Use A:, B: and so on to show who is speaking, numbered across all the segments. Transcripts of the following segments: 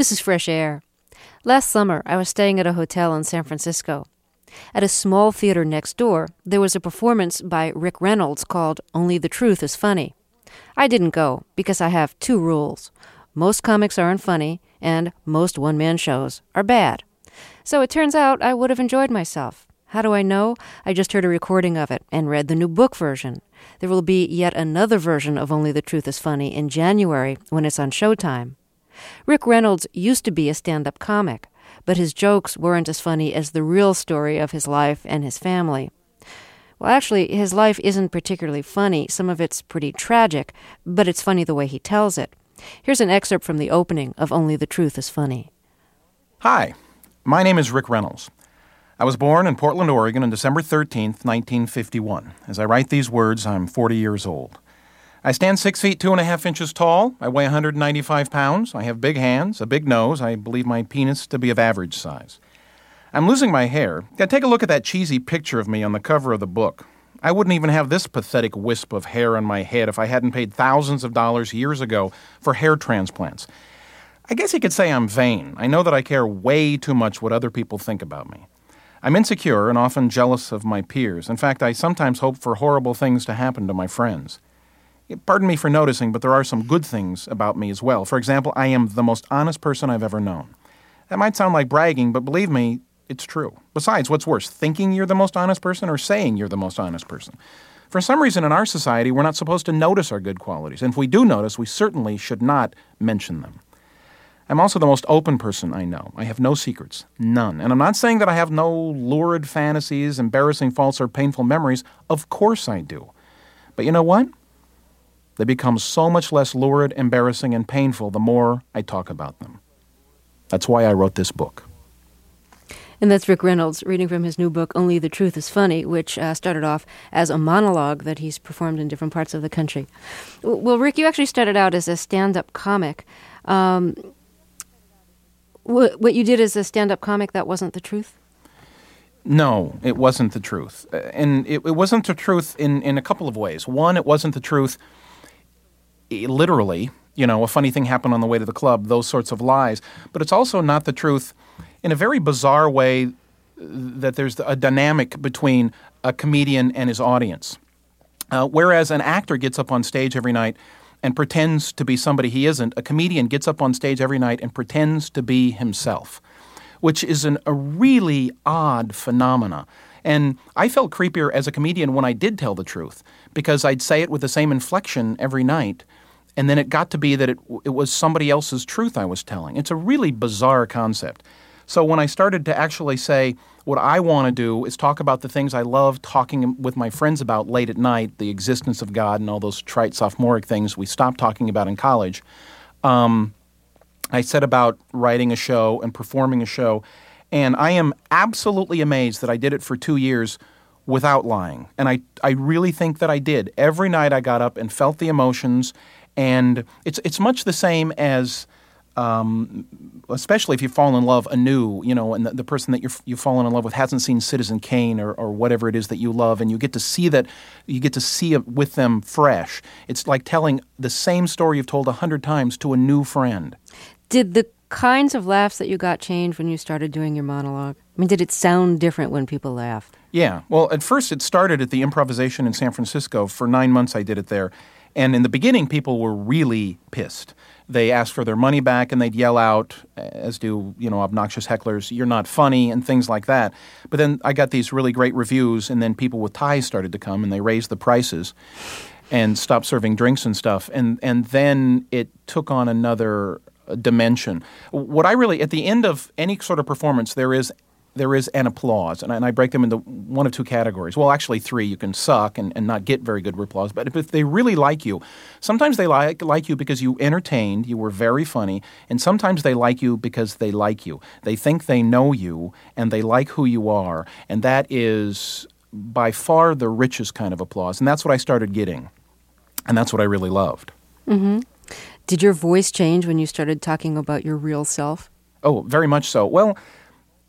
A: This is Fresh Air. Last summer, I was staying at a hotel in San Francisco. At a small theater next door, there was a performance by Rick Reynolds called Only the Truth is Funny. I didn't go because I have two rules. Most comics aren't funny, and most one-man shows are bad. So it turns out I would have enjoyed myself. How do I know? I just heard a recording of it and read the new book version. There will be yet another version of Only the Truth is Funny in January when it's on Showtime. Rick Reynolds used to be a stand-up comic, but his jokes weren't as funny as the real story of his life and his family. Well, actually, his life isn't particularly funny. Some of it's pretty tragic, but it's funny the way he tells it. Here's an excerpt from the opening of Only the Truth is Funny.
B: Hi, my name is Rick Reynolds. I was born in Portland, Oregon on December 13th, 1951. As I write these words, I'm 40 years old. I stand 6 feet 2.5 inches tall. I weigh 195 pounds. I have big hands, a big nose. I believe my penis to be of average size. I'm losing my hair. Take a look at that cheesy picture of me on the cover of the book. I wouldn't even have this pathetic wisp of hair on my head if I hadn't paid thousands of dollars years ago for hair transplants. I guess you could say I'm vain. I know that I care way too much what other people think about me. I'm insecure and often jealous of my peers. In fact, I sometimes hope for horrible things to happen to my friends. Pardon me for noticing, but there are some good things about me as well. For example, I am the most honest person I've ever known. That might sound like bragging, but believe me, it's true. Besides, what's worse, thinking you're the most honest person or saying you're the most honest person? For some reason in our society, we're not supposed to notice our good qualities. And if we do notice, we certainly should not mention them. I'm also the most open person I know. I have no secrets. None. And I'm not saying that I have no lurid fantasies, embarrassing, false, or painful memories. Of course I do. But you know what? They become so much less lurid, embarrassing, and painful the more I talk about them. That's why I wrote this book.
A: And that's Rick Reynolds reading from his new book, Only the Truth is Funny, which started off as a monologue that he's performed in different parts of the country. Well, Rick, you actually started out as a stand-up comic. What you did as a stand-up comic, that wasn't the truth?
B: No, it wasn't the truth. And it wasn't the truth in a couple of ways. One, it wasn't the truth literally. You know, a funny thing happened on the way to the club, those sorts of lies. But it's also not the truth in a very bizarre way that there's a dynamic between a comedian and his audience. Whereas an actor gets up on stage every night and pretends to be somebody he isn't, a comedian gets up on stage every night and pretends to be himself, which is a really odd phenomena. And I felt creepier as a comedian when I did tell the truth, because I'd say it with the same inflection every night, and then it got to be that it was somebody else's truth I was telling. It's a really bizarre concept. So when I started to actually say, what I want to do is talk about the things I love talking with my friends about late at night, the existence of God and all those trite sophomoric things we stopped talking about in college, I set about writing a show and performing a show, and I am absolutely amazed that I did it for 2 years without lying. And I really think that I did. Every night I got up and felt the emotions, and it's much the same as, especially if you fall in love anew, you know, and the person that you've fallen in love with hasn't seen Citizen Kane or whatever it is that you love, and you get to see it with them fresh. It's like telling the same story you've told 100 times to a new friend.
A: Did the kinds of laughs that you got change when you started doing your monologue? I mean, did it sound different when people laughed?
B: Yeah. Well, at first it started at the Improvisation in San Francisco. For 9 months I did it there. And in the beginning, people were really pissed. They asked for their money back, and they'd yell out, as do, you know, obnoxious hecklers, "You're not funny," and things like that. But then I got these really great reviews, and then people with ties started to come, and they raised the prices and stopped serving drinks and stuff. And then it took on another dimension. What I really, at the end of any sort of performance, there is an applause, and I break them into one of two categories. Well, actually three. You can suck and not get very good applause, but if they really like you, sometimes they like you because you entertained, you were very funny, and sometimes they like you because they like you. They think they know you, and they like who you are, and that is by far the richest kind of applause, and that's what I started getting, and that's what I really loved.
A: Mm-hmm. Did your voice change when you started talking about your real self?
B: Oh, very much so. Well,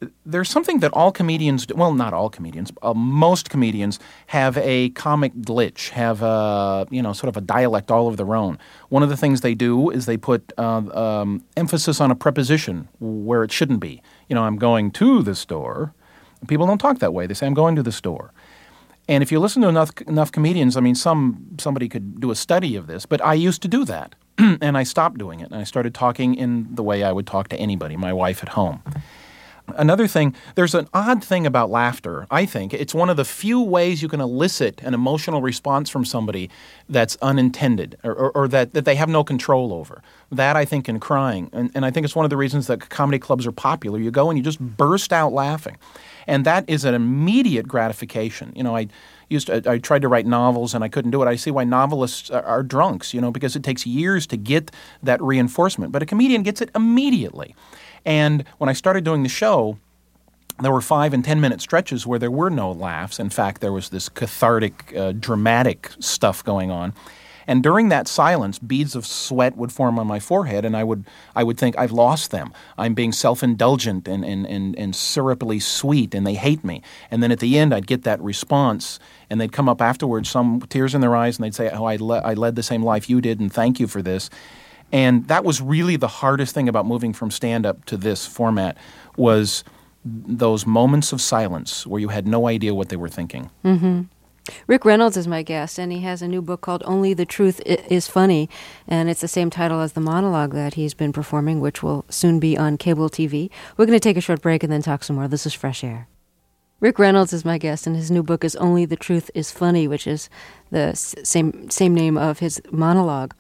B: there's something that all comedians do. Well, not all comedians. Most comedians have a comic glitch, have a, sort of a dialect all of their own. One of the things they do is they put emphasis on a preposition where it shouldn't be. I'm going to the store. People don't talk that way. They say, I'm going to the store. And if you listen to enough comedians, I mean, somebody could do a study of this, but I used to do that. And I stopped doing it. And I started talking in the way I would talk to anybody, my wife at home. Another thing, there's an odd thing about laughter, I think. It's one of the few ways you can elicit an emotional response from somebody that's unintended or that they have no control over. That, I think, in crying. And I think it's one of the reasons that comedy clubs are popular. You go and you just burst out laughing. And that is an immediate gratification. I tried to write novels and I couldn't do it. I see why novelists are drunks, because it takes years to get that reinforcement. But a comedian gets it immediately. And when I started doing the show, there were 5 and 10 minute stretches where there were no laughs. In fact, there was this cathartic, dramatic stuff going on. And during that silence, beads of sweat would form on my forehead, and I would think, I've lost them. I'm being self-indulgent and syrupily sweet, and they hate me. And then at the end, I'd get that response, and they'd come up afterwards, some tears in their eyes, and they'd say, I led the same life you did, and thank you for this. And that was really the hardest thing about moving from stand-up to this format was those moments of silence where you had no idea what they were thinking.
A: Mm-hmm. Rick Reynolds is my guest, and he has a new book called Only the Truth is Funny, and it's the same title as the monologue that he's been performing, which will soon be on cable TV. We're going to take a short break and then talk some more. This is Fresh Air. Rick Reynolds is my guest, and his new book is Only the Truth is Funny, which is the same name of his monologue.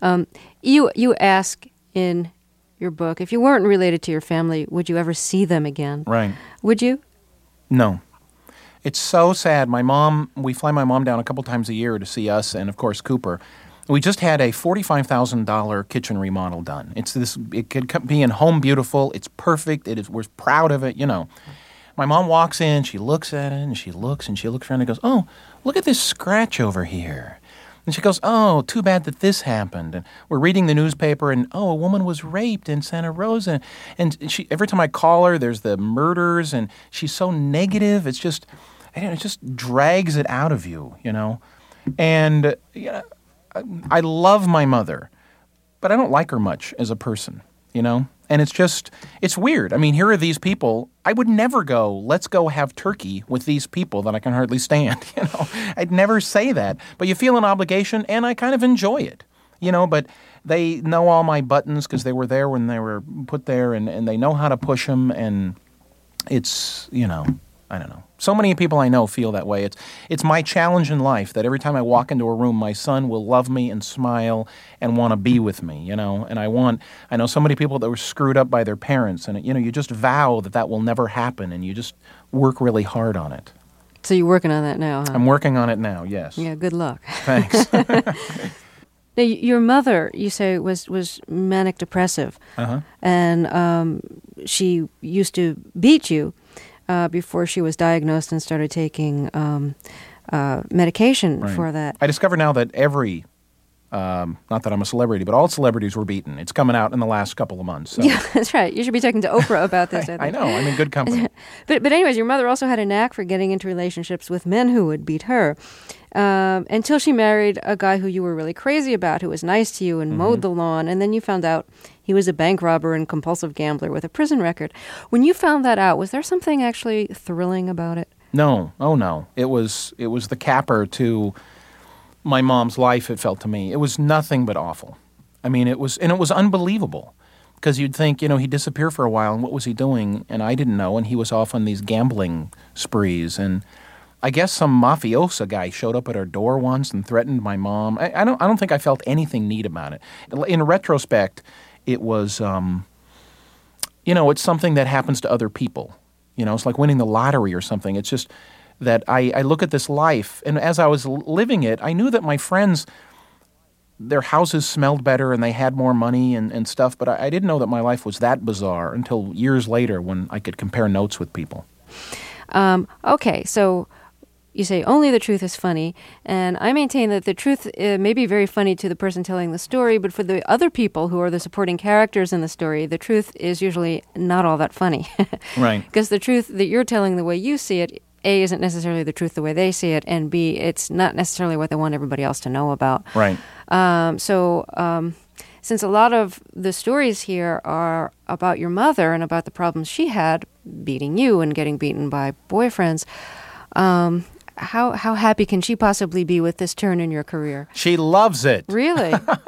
A: You ask in your book, if you weren't related to your family, would you ever see them again?
B: Right.
A: Would you?
B: No. It's so sad. We fly my mom down a couple times a year to see us and, of course, Cooper. We just had a $45,000 kitchen remodel done. It could be in Home Beautiful. It's perfect. We're proud of it, My mom walks in, she looks at it, and she looks around and goes, oh, look at this scratch over here. And she goes, oh, too bad that this happened. And we're reading the newspaper, and, oh, a woman was raped in Santa Rosa. And every time I call her, there's the murders, and she's so negative. It just drags it out of you, And I love my mother, but I don't like her much as a person, And it's weird. I mean, here are these people. I would never go, let's go have turkey with these people that I can hardly stand, I'd never say that. But you feel an obligation, and I kind of enjoy it, But they know all my buttons because they were there when they were put there, and they know how to push them, and it's, I don't know. So many people I know feel that way. It's my challenge in life that every time I walk into a room, my son will love me and smile and want to be with me, And I know so many people that were screwed up by their parents, and, you just vow that will never happen, and you just work really hard on it.
A: So you're working on that now, huh?
B: I'm working on it now, yes.
A: Yeah, good luck.
B: Thanks.
A: Now, your mother, you say, was manic depressive, and she used to beat you before she was diagnosed and started taking medication for that.
B: I discover now that not that I'm a celebrity, but all celebrities were beaten. It's coming out in the last couple of months. So.
A: Yeah, that's right. You should be talking to Oprah about this.
B: I know. I'm in good company.
A: But anyways, your mother also had a knack for getting into relationships with men who would beat her. Until she married a guy who you were really crazy about, who was nice to you and mowed the lawn, and then you found out he was a bank robber and compulsive gambler with a prison record. When you found that out, was there something actually thrilling about it?
B: No. Oh, no. It was the capper to my mom's life, it felt to me. It was nothing but awful. I mean, it was unbelievable. Because you'd think, he'd disappear for a while, and what was he doing? And I didn't know, and he was off on these gambling sprees, and I guess some mafiosa guy showed up at our door once and threatened my mom. I don't think I felt anything neat about it. In retrospect, it was, it's something that happens to other people. It's like winning the lottery or something. It's just that I look at this life, and as I was living it, I knew that my friends, their houses smelled better and they had more money and stuff, but I didn't know that my life was that bizarre until years later when I could compare notes with people.
A: Okay, so you say only the truth is funny, and I maintain that the truth may be very funny to the person telling the story, but for the other people who are the supporting characters in the story, the truth is usually not all that funny.
B: Right.
A: Because the truth that you're telling the way you see it, A, isn't necessarily the truth the way they see it, and B, it's not necessarily what they want everybody else to know about.
B: Right.
A: Since a lot of the stories here are about your mother and about the problems she had beating you and getting beaten by boyfriends, how happy can she possibly be with this turn in your career?
B: She loves it.
A: Really?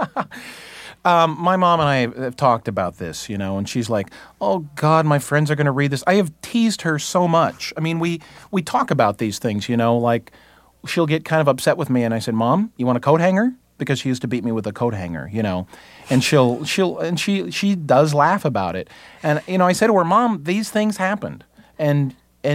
B: My mom and I have talked about this, and she's like, oh, God, my friends are going to read this. I have teased her so much. I mean, we talk about these things, like she'll get kind of upset with me, and I said, Mom, you want a coat hanger? Because she used to beat me with a coat hanger, and she does laugh about it. And, I said to her, Mom, these things happened. And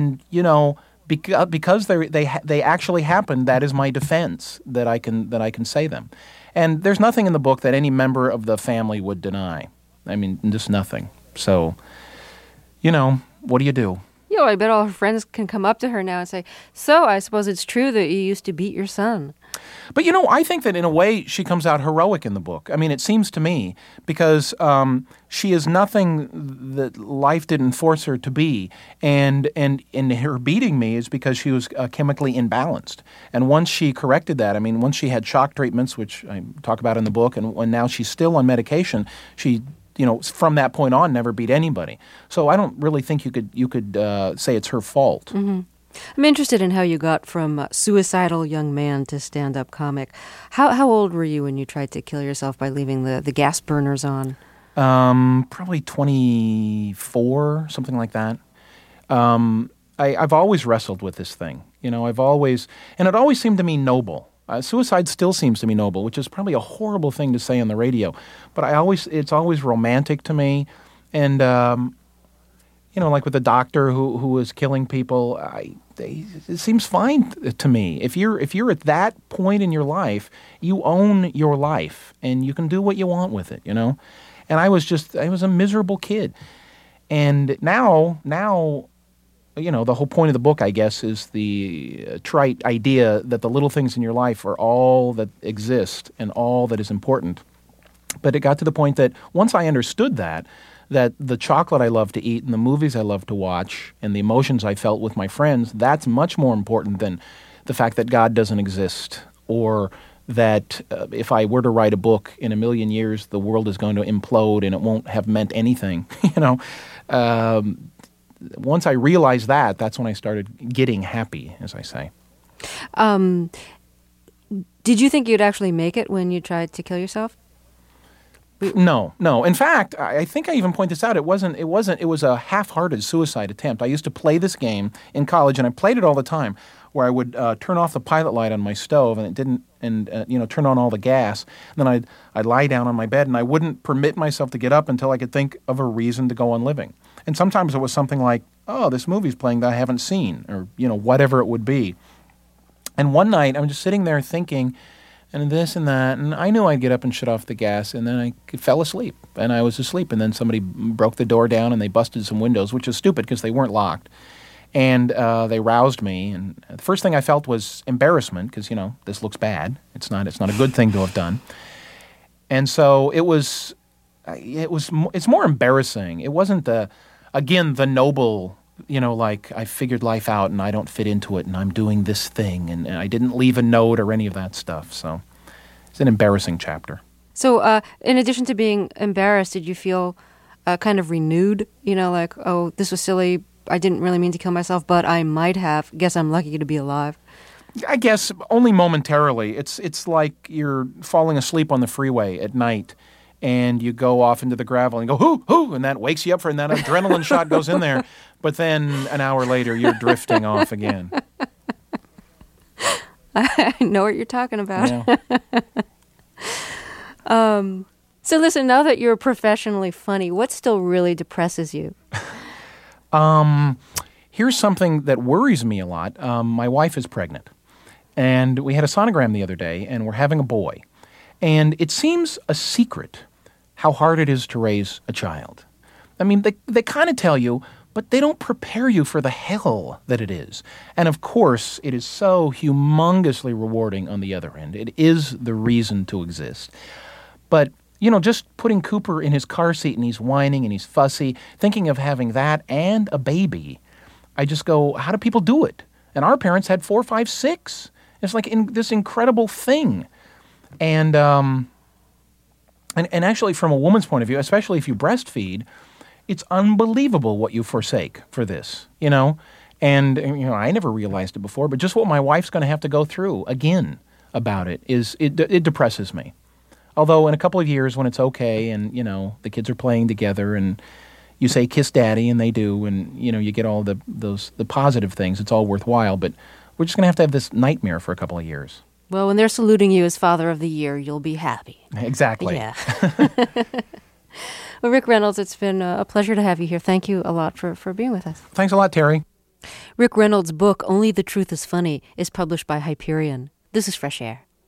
B: because they actually happened, that is my defense that I can say them. And there's nothing in the book that any member of the family would deny. I mean, just nothing. So, what do you do?
A: I bet all her friends can come up to her now and say, so I suppose it's true that you used to beat your son.
B: But, I think that in a way she comes out heroic in the book. I mean, it seems to me, because she is nothing that life didn't force her to be. And her beating me is because she was chemically imbalanced. And once she corrected that, once she had shock treatments, which I talk about in the book, and when now she's still on medication, she from that point on, never beat anybody. So I don't really think you could say it's her fault.
A: Mm-hmm. I'm interested in how you got from suicidal young man to stand-up comic. How old were you when you tried to kill yourself by leaving the gas burners on?
B: Probably 24, something like that. I've always wrestled with this thing. And it always seemed to me noble. Suicide still seems to me noble, which is probably a horrible thing to say on the radio. But it's always romantic to me. And, like with the doctor who was killing people, it seems fine to me. If you're at that point in your life, you own your life and you can do what you want with it, And I was a miserable kid. And now, the whole point of the book, I guess, is the trite idea that the little things in your life are all that exist and all that is important. But it got to the point that once I understood that the chocolate I love to eat and the movies I love to watch and the emotions I felt with my friends, that's much more important than the fact that God doesn't exist, or that if I were to write a book in a million years, the world is going to implode and it won't have meant anything, Once I realized that, that's when I started getting happy, as I say.
A: Did you think you'd actually make it when you tried to kill yourself?
B: No. In fact, I think I even point this out. It was a half-hearted suicide attempt. I used to play this game in college, and I played it all the time, where I would turn off the pilot light on my stove, and it didn't, turn on all the gas. And then I'd lie down on my bed, and I wouldn't permit myself to get up until I could think of a reason to go on living. And sometimes it was something like, oh, this movie's playing that I haven't seen, or, whatever it would be. And one night, I'm just sitting there thinking, and this and that, and I knew I'd get up and shut off the gas, and then I fell asleep, and I was asleep, and then somebody broke the door down, and they busted some windows, which is stupid because they weren't locked. And they roused me, and the first thing I felt was embarrassment because, this looks bad. It's not a good thing to have done. And so it's more embarrassing. It wasn't the noble, like I figured life out and I don't fit into it and I'm doing this thing and I didn't leave a note or any of that stuff. So it's an embarrassing chapter.
A: So in addition to being embarrassed, did you feel kind of renewed? Like, oh, this was silly. I didn't really mean to kill myself, but I might have. Guess I'm lucky to be alive.
B: I guess only momentarily. It's like you're falling asleep on the freeway at night and you go off into the gravel and go, hoo, hoo, and that wakes you up and that adrenaline shot goes in there. But then an hour later, you're drifting off again.
A: I know what you're talking about.
B: Yeah.
A: So listen, now that you're professionally funny, what still really depresses you?
B: Here's something that worries me a lot. My wife is pregnant, and we had a sonogram the other day, and we're having a boy. And it seems a secret how hard it is to raise a child. I mean, they kind of tell you, but they don't prepare you for the hell that it is. And of course, it is so humongously rewarding on the other end. It is the reason to exist. But, just putting Cooper in his car seat and he's whining and he's fussy, thinking of having that and a baby, I just go, how do people do it? And our parents had 4, 5, 6. It's like this incredible thing. And actually, from a woman's point of view, especially if you breastfeed, it's unbelievable what you forsake for this, And, I never realized it before, but just what my wife's going to have to go through again about it depresses me. Although in a couple of years when it's okay and, the kids are playing together and you say, kiss daddy, and they do, and, you get all the positive things, it's all worthwhile. But we're just going to have this nightmare for a couple of years.
A: Well, when they're saluting you as Father of the Year, you'll be happy.
B: Exactly.
A: Yeah. Well, Rick Reynolds, it's been a pleasure to have you here. Thank you a lot for being with us.
B: Thanks a lot, Terry.
A: Rick Reynolds' book, Only the Truth is Funny, is published by Hyperion. This is Fresh Air.